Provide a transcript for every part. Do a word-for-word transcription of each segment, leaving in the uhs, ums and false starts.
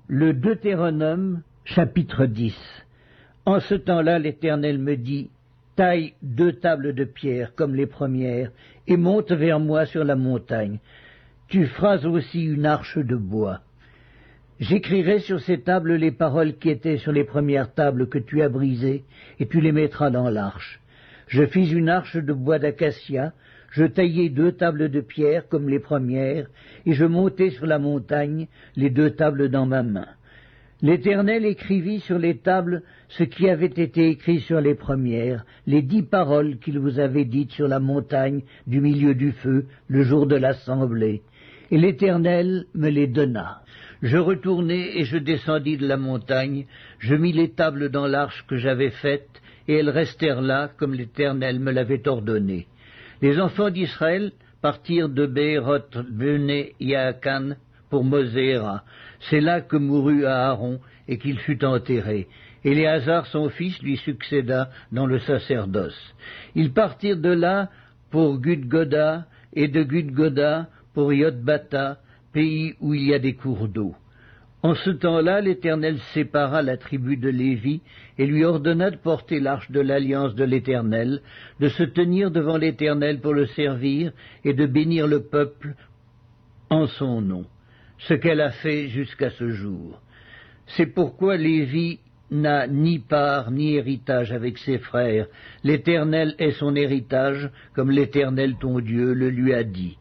Le Deutéronome, chapitre dix. En ce temps-là, l'Éternel me dit, taille deux tables de pierre comme les premières, et monte vers moi sur la montagne. Tu feras aussi une arche de bois. J'écrirai sur ces tables les paroles qui étaient sur les premières tables que tu as brisées, et tu les mettras dans l'arche. Je fis une arche de bois d'acacia, je taillai deux tables de pierre comme les premières, et je montai sur la montagne, les deux tables dans ma main. L'Éternel écrivit sur les tables ce qui avait été écrit sur les premières, les dix paroles qu'il vous avait dites sur la montagne du milieu du feu, le jour de l'assemblée. Et l'Éternel me les donna. Je retournai et je descendis de la montagne, je mis les tables dans l'arche que j'avais faite, et elles restèrent là comme l'Éternel me l'avait ordonné. Les enfants d'Israël partirent de Béhéroth Béné Yaakan pour Moséra. C'est là que mourut Aaron et qu'il fut enterré. Éléazar, son fils, lui succéda dans le sacerdoce. Ils partirent de là pour Gudgoda, et de Gudgoda pour Yotbata, pays où il y a des cours d'eau. En ce temps-là, l'Éternel sépara la tribu de Lévi et lui ordonna de porter l'arche de l'alliance de l'Éternel, de se tenir devant l'Éternel pour le servir et de bénir le peuple en son nom, ce qu'elle a fait jusqu'à ce jour. C'est pourquoi Lévi n'a ni part ni héritage avec ses frères. L'Éternel est son héritage, comme l'Éternel ton Dieu le lui a dit.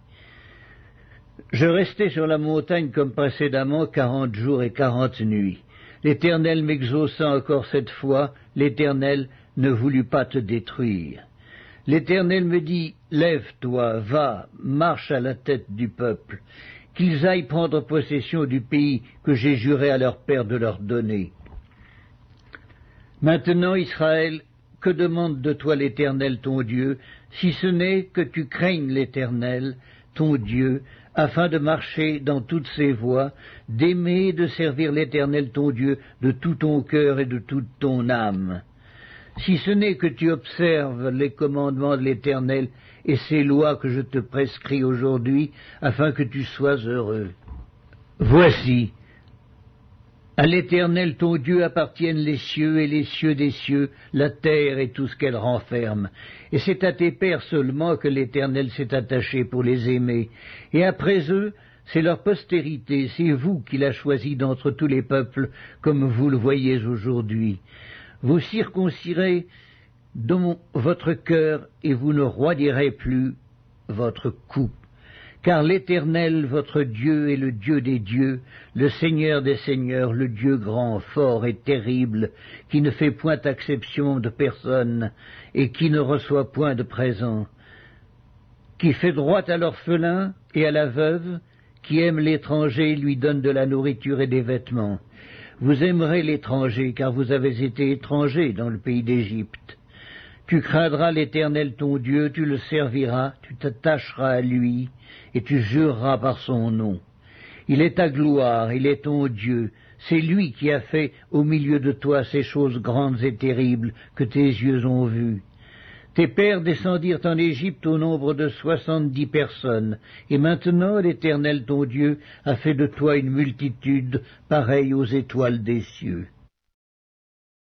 Je restai sur la montagne comme précédemment quarante jours et quarante nuits. L'Éternel m'exauça encore cette fois, l'Éternel ne voulut pas te détruire. L'Éternel me dit, lève-toi, va, marche à la tête du peuple, qu'ils aillent prendre possession du pays que j'ai juré à leur père de leur donner. Maintenant, Israël, que demande de toi l'Éternel ton Dieu, si ce n'est que tu craignes l'Éternel, ton Dieu, afin de marcher dans toutes ses voies, d'aimer et de servir l'Éternel ton Dieu de tout ton cœur et de toute ton âme. Si ce n'est que tu observes les commandements de l'Éternel et ses lois que je te prescris aujourd'hui, afin que tu sois heureux. Voici, à l'Éternel ton Dieu appartiennent les cieux et les cieux des cieux, la terre et tout ce qu'elle renferme. Et c'est à tes pères seulement que l'Éternel s'est attaché pour les aimer. Et après eux, c'est leur postérité, c'est vous qu'il a choisi d'entre tous les peuples, comme vous le voyez aujourd'hui. Vous circoncirez dans votre cœur et vous ne roidirez plus votre cou. Car l'Éternel, votre Dieu, est le Dieu des dieux, le Seigneur des seigneurs, le Dieu grand, fort et terrible, qui ne fait point acception de personne et qui ne reçoit point de présent, qui fait droit à l'orphelin et à la veuve, qui aime l'étranger et lui donne de la nourriture et des vêtements. Vous aimerez l'étranger, car vous avez été étranger dans le pays d'Égypte. Tu craindras l'Éternel ton Dieu, tu le serviras, tu t'attacheras à lui, et tu jureras par son nom. Il est ta gloire, il est ton Dieu, c'est lui qui a fait au milieu de toi ces choses grandes et terribles que tes yeux ont vues. Tes pères descendirent en Égypte au nombre de soixante-dix personnes, et maintenant l'Éternel ton Dieu a fait de toi une multitude pareille aux étoiles des cieux.